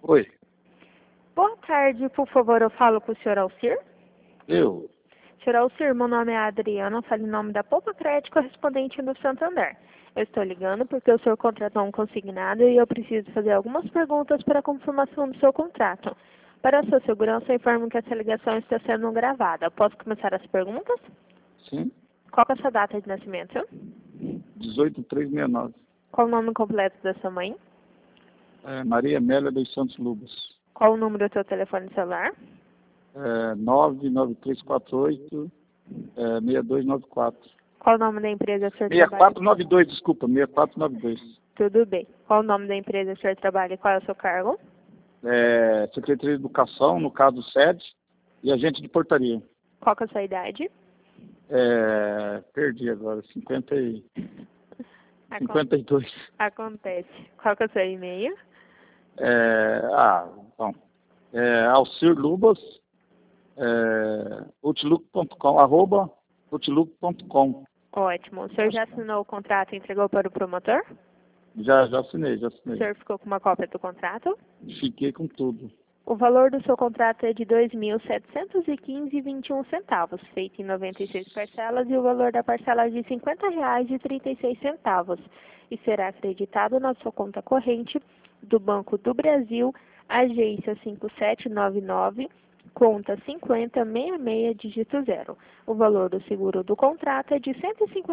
Oi, Boa tarde, por favor, eu falo com o senhor Alcir. eu. Senhor Alcir, meu nome é Adriana, eu falo em nome da Poupa Crédito correspondente no Santander. Eu estou ligando porque o senhor contratou um consignado e eu preciso fazer algumas perguntas para a confirmação do seu contrato. Para a sua segurança, eu informo que essa ligação está sendo gravada. Posso começar as perguntas? Sim, Qual é a sua data de nascimento? 18369. Qual o nome completo da sua mãe? Maria Amélia dos Santos Lubas. Qual o número do seu telefone celular? 99348 6294. Qual o nome da empresa que o senhor trabalha? 6492, desculpa, 6492. Tudo bem. Qual o nome da empresa que o senhor trabalha e qual é o seu cargo? Secretaria de Educação, no caso sede, e agente de portaria. Qual que é a sua idade? Perdi agora, 52. Acontece. Qual que é o seu e-mail? Bom, Alcir Lubas, outlook.com, @outlook.com. Ótimo. O senhor já assinou o contrato e entregou para o promotor? Já assinei. O senhor ficou com uma cópia do contrato? Fiquei com tudo. O valor do seu contrato é de R$ 2.715,21, feito em 96 parcelas, e o valor da parcela é de R$ 50,36, e será acreditado na sua conta corrente do Banco do Brasil, agência 5799, conta 5066, dígito 0. O valor do seguro do contrato é de R$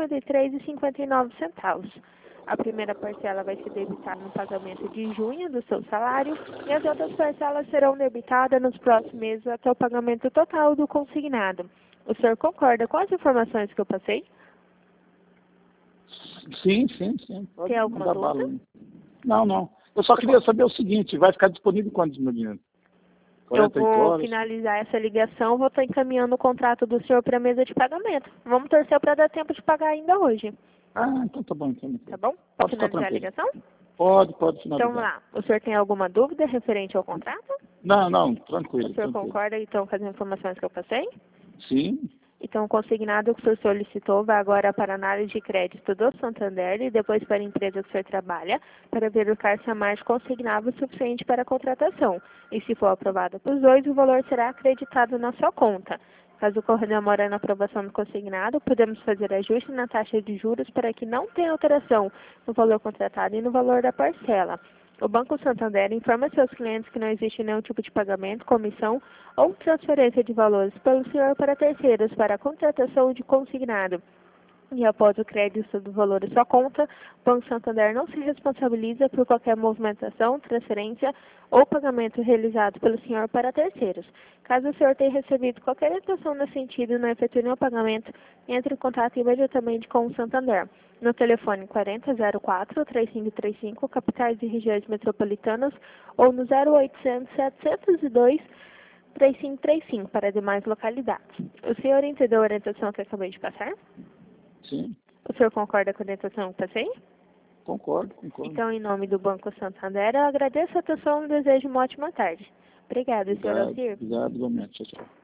153,59. A primeira parcela vai ser debitada no pagamento de junho do seu salário e as outras parcelas serão debitadas nos próximos meses até o pagamento total do consignado. O senhor concorda com as informações que eu passei? Sim. Pode Tem alguma mandar dúvida? bala. Não. Eu só queria saber o seguinte, vai ficar disponível quando, meu dinheiro? Eu 48 vou horas? finalizar essa ligação, vou estar encaminhando o contrato do senhor para a mesa de pagamento. Vamos torcer para dar tempo de pagar ainda hoje. Então tá bom. Então. Tá bom? Pode ficar Finalizar a tranquilo. ligação? Pode finalizar. Então, vamos lá. O senhor tem alguma dúvida referente ao contrato? Não, tranquilo. O senhor tranquilo. concorda, então, com as informações que eu passei? Sim, Então, o consignado que o senhor solicitou vai agora para a análise de crédito do Santander e depois para a empresa que o senhor trabalha, para verificar se a margem consignável é suficiente para a contratação. E se for aprovada por os dois, o valor será acreditado na sua conta. Caso ocorra demora na aprovação do consignado, podemos fazer ajuste na taxa de juros para que não tenha alteração no valor contratado e no valor da parcela. O Banco Santander informa seus clientes que não existe nenhum tipo de pagamento, comissão ou transferência de valores pelo senhor para terceiros para a contratação de consignado. E após o crédito do valor de sua conta, o Banco Santander não se responsabiliza por qualquer movimentação, transferência ou pagamento realizado pelo senhor para terceiros. Caso o senhor tenha recebido qualquer orientação nesse sentido e não efetue nenhum pagamento, entre em contato imediatamente com o Santander. No telefone 4004-3535, capitais e regiões metropolitanas, ou no 0800-702-3535 para demais localidades. O senhor entendeu a orientação que eu acabei de passar? sim. O senhor concorda com a orientação que eu passei? Concordo. Então, em nome do Banco Santander, eu agradeço a atenção e desejo uma ótima tarde. Obrigada, senhor Alcir. Obrigado, igualmente. Tchau.